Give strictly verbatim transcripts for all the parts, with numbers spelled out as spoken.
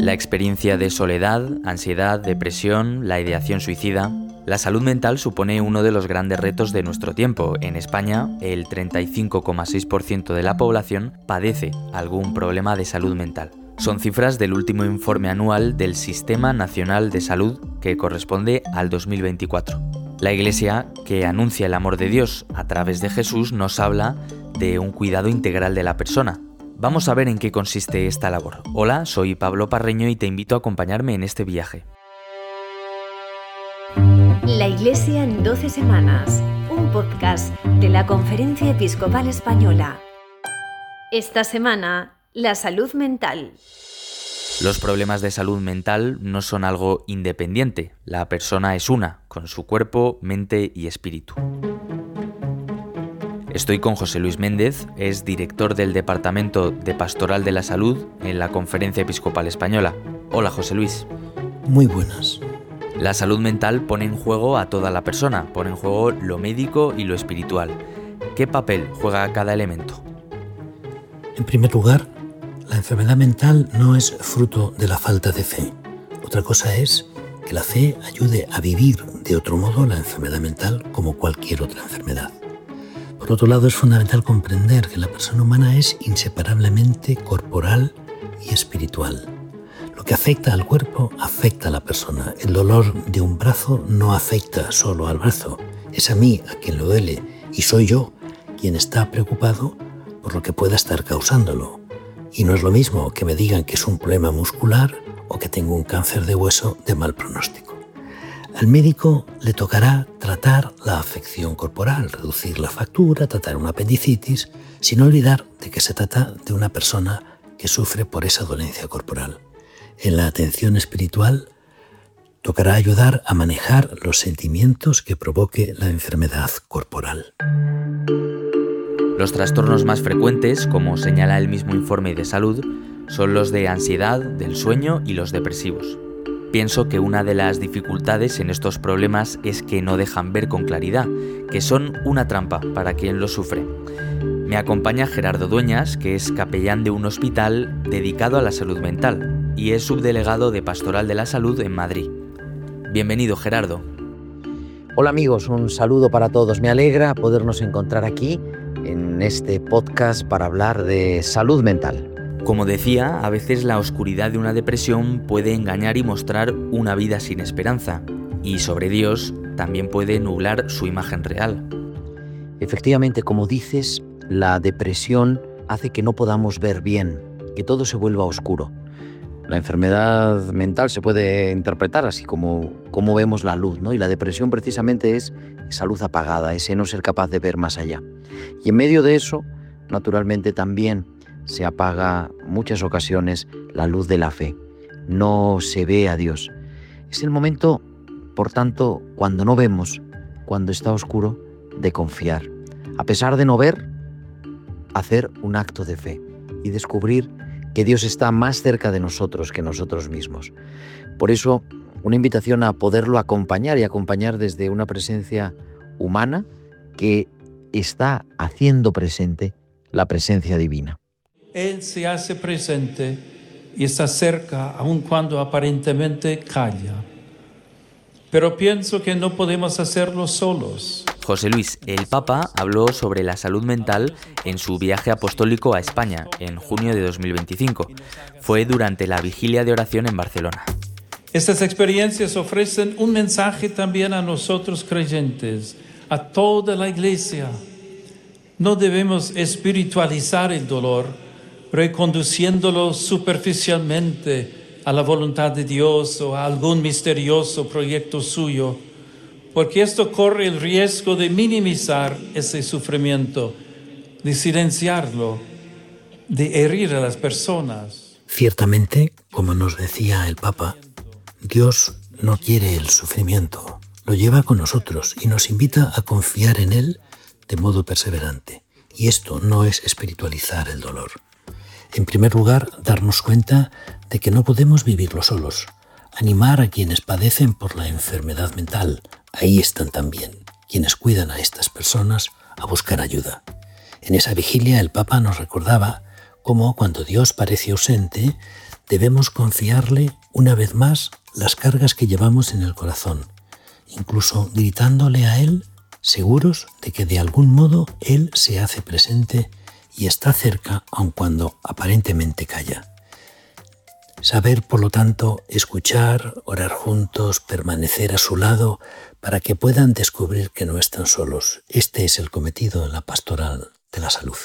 La experiencia de soledad, ansiedad, depresión, la ideación suicida. La salud mental supone uno de los grandes retos de nuestro tiempo. En España, el treinta y cinco coma seis por ciento de la población padece algún problema de salud mental. Son cifras del último informe anual del Sistema Nacional de Salud, que corresponde al dos mil veinticuatro. La Iglesia, que anuncia el amor de Dios a través de Jesús, nos habla de un cuidado integral de la persona. Vamos a ver en qué consiste esta labor. Hola, soy Pablo Parreño y te invito a acompañarme en este viaje. La Iglesia en doce semanas, un podcast de la Conferencia Episcopal Española. Esta semana, la salud mental. Los problemas de salud mental no son algo independiente. La persona es una, con su cuerpo, mente y espíritu. Estoy con José Luis Méndez, es director del Departamento de Pastoral de la Salud en la Conferencia Episcopal Española. Hola, José Luis. Muy buenas. La salud mental pone en juego a toda la persona, pone en juego lo médico y lo espiritual. ¿Qué papel juega cada elemento? En primer lugar, la enfermedad mental no es fruto de la falta de fe. Otra cosa es que la fe ayude a vivir de otro modo la enfermedad mental como cualquier otra enfermedad. Por otro lado, es fundamental comprender que la persona humana es inseparablemente corporal y espiritual. Lo que afecta al cuerpo afecta a la persona. El dolor de un brazo no afecta solo al brazo. Es a mí a quien le duele y soy yo quien está preocupado por lo que pueda estar causándolo. Y no es lo mismo que me digan que es un problema muscular o que tengo un cáncer de hueso de mal pronóstico. Al médico le tocará tratar la afección corporal, reducir la fractura, tratar una apendicitis, sin olvidar de que se trata de una persona que sufre por esa dolencia corporal. En la atención espiritual, tocará ayudar a manejar los sentimientos que provoque la enfermedad corporal. Los trastornos más frecuentes, como señala el mismo informe de salud, son los de ansiedad, del sueño y los depresivos. Pienso que una de las dificultades en estos problemas es que no dejan ver con claridad, que son una trampa para quien los sufre. Me acompaña Gerardo Dueñas, que es capellán de un hospital dedicado a la salud mental y es subdelegado de Pastoral de la Salud en Madrid. Bienvenido, Gerardo. Hola amigos, un saludo para todos. Me alegra podernos encontrar aquí en este podcast para hablar de salud mental. Como decía, a veces la oscuridad de una depresión puede engañar y mostrar una vida sin esperanza, y sobre Dios también puede nublar su imagen real. Efectivamente, como dices, la depresión hace que no podamos ver bien, que todo se vuelva oscuro. La enfermedad mental se puede interpretar así como, como vemos la luz, ¿no? Y la depresión precisamente es esa luz apagada, ese no ser capaz de ver más allá. Y en medio de eso, naturalmente también se apaga muchas ocasiones la luz de la fe. No se ve a Dios. Es el momento, por tanto, cuando no vemos, cuando está oscuro, de confiar. A pesar de no ver, hacer un acto de fe y descubrir que Dios está más cerca de nosotros que nosotros mismos. Por eso, una invitación a poderlo acompañar y acompañar desde una presencia humana que está haciendo presente la presencia divina. Él se hace presente y está cerca aun cuando aparentemente calla. Pero pienso que no podemos hacerlo solos. José Luis, el Papa habló sobre la salud mental en su viaje apostólico a España en junio de dos mil veinticinco. Fue durante la vigilia de oración en Barcelona. Estas experiencias ofrecen un mensaje también a nosotros creyentes, a toda la Iglesia. No debemos espiritualizar el dolor, reconduciéndolo superficialmente a la voluntad de Dios o a algún misterioso proyecto suyo, porque esto corre el riesgo de minimizar ese sufrimiento, de silenciarlo, de herir a las personas. Ciertamente, como nos decía el Papa, Dios no quiere el sufrimiento, lo lleva con nosotros y nos invita a confiar en Él de modo perseverante. Y esto no es espiritualizar el dolor. En primer lugar, darnos cuenta de que no podemos vivirlo solos. Animar a quienes padecen por la enfermedad mental. Ahí están también quienes cuidan a estas personas a buscar ayuda. En esa vigilia el Papa nos recordaba cómo cuando Dios parece ausente, debemos confiarle una vez más las cargas que llevamos en el corazón, incluso gritándole a Él, seguros de que de algún modo Él se hace presente y está cerca aun cuando aparentemente calla. Saber, por lo tanto, escuchar, orar juntos, permanecer a su lado para que puedan descubrir que no están solos. Este es el cometido de la pastoral de la salud.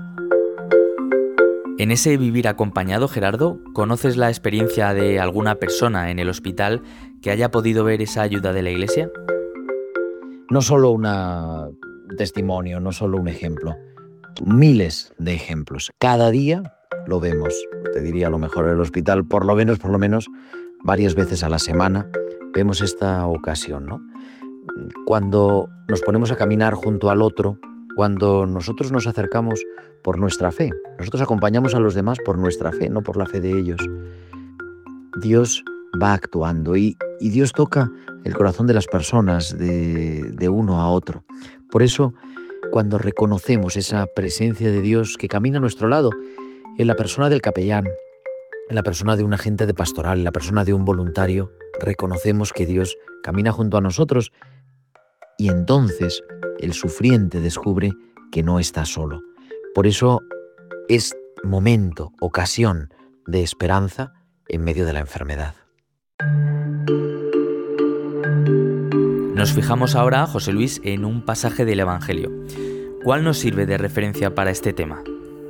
En ese vivir acompañado, Gerardo, ¿conoces la experiencia de alguna persona en el hospital que haya podido ver esa ayuda de la Iglesia? No solo un testimonio, no solo un ejemplo, miles de ejemplos. Cada día lo vemos, te diría a lo mejor en el hospital, por lo menos, por lo menos, varias veces a la semana, vemos esta ocasión, ¿no? Cuando nos ponemos a caminar junto al otro, cuando nosotros nos acercamos por nuestra fe, nosotros acompañamos a los demás por nuestra fe, no por la fe de ellos. Dios va actuando y, y Dios toca el corazón de las personas, de, de uno a otro. Por eso, cuando reconocemos esa presencia de Dios que camina a nuestro lado, en la persona del capellán, en la persona de un agente de pastoral, en la persona de un voluntario, reconocemos que Dios camina junto a nosotros y entonces el sufriente descubre que no está solo. Por eso es momento, ocasión de esperanza en medio de la enfermedad. Nos fijamos ahora, José Luis, en un pasaje del Evangelio. ¿Cuál nos sirve de referencia para este tema?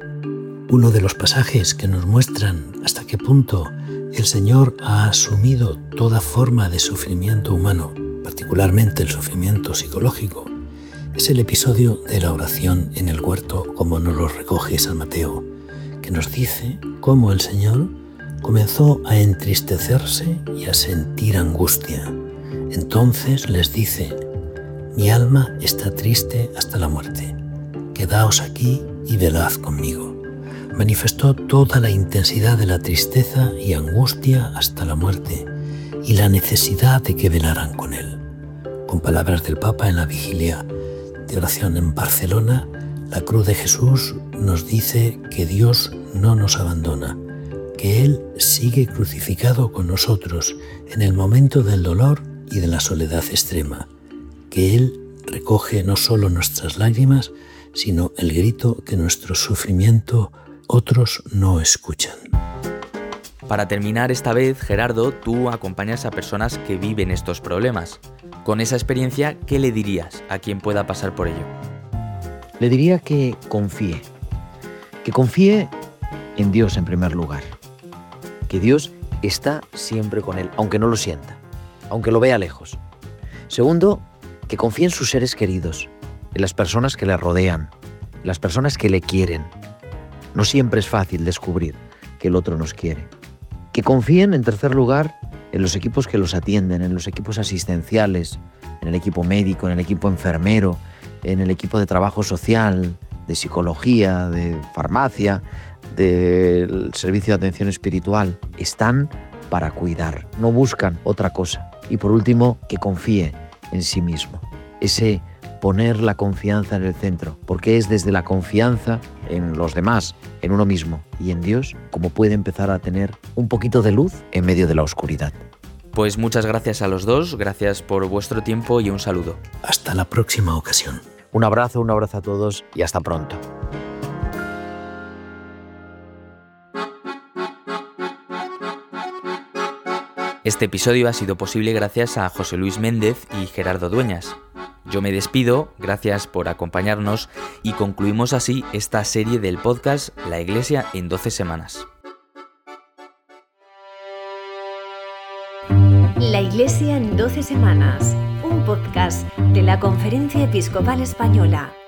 Uno de los pasajes que nos muestran hasta qué punto el Señor ha asumido toda forma de sufrimiento humano, particularmente el sufrimiento psicológico, es el episodio de la oración en el huerto, como nos lo recoge San Mateo, que nos dice cómo el Señor comenzó a entristecerse y a sentir angustia. Entonces les dice: mi alma está triste hasta la muerte, quedaos aquí y velad conmigo. Manifestó toda la intensidad de la tristeza y angustia hasta la muerte y la necesidad de que velaran con él. Con palabras del Papa en la vigilia de oración en Barcelona, la cruz de Jesús nos dice que Dios no nos abandona, que Él sigue crucificado con nosotros en el momento del dolor y de la soledad extrema, que Él recoge no solo nuestras lágrimas, sino el grito que nuestro sufrimiento otros no escuchan. Para terminar esta vez, Gerardo, tú acompañas a personas que viven estos problemas. Con esa experiencia, ¿qué le dirías a quien pueda pasar por ello? Le diría que confíe, que confíe en Dios en primer lugar, que Dios está siempre con él, aunque no lo sienta, aunque lo vea lejos. Segundo, que confíe en sus seres queridos, en las personas que le rodean, en las personas que le quieren. No siempre es fácil descubrir que el otro nos quiere. Que confíen, en tercer lugar, en los equipos que los atienden, en los equipos asistenciales, en el equipo médico, en el equipo enfermero, en el equipo de trabajo social, de psicología, de farmacia, del servicio de atención espiritual. Están para cuidar, no buscan otra cosa. Y por último, que confíe en sí mismo. Ese poner la confianza en el centro, porque es desde la confianza en los demás, en uno mismo y en Dios, como puede empezar a tener un poquito de luz en medio de la oscuridad. Pues muchas gracias a los dos, gracias por vuestro tiempo y un saludo. Hasta la próxima ocasión. Un abrazo, un abrazo a todos y hasta pronto. Este episodio ha sido posible gracias a José Luis Méndez y Gerardo Dueñas. Yo me despido, gracias por acompañarnos y concluimos así esta serie del podcast La Iglesia en doce semanas. La Iglesia en doce semanas, un podcast de la Conferencia Episcopal Española.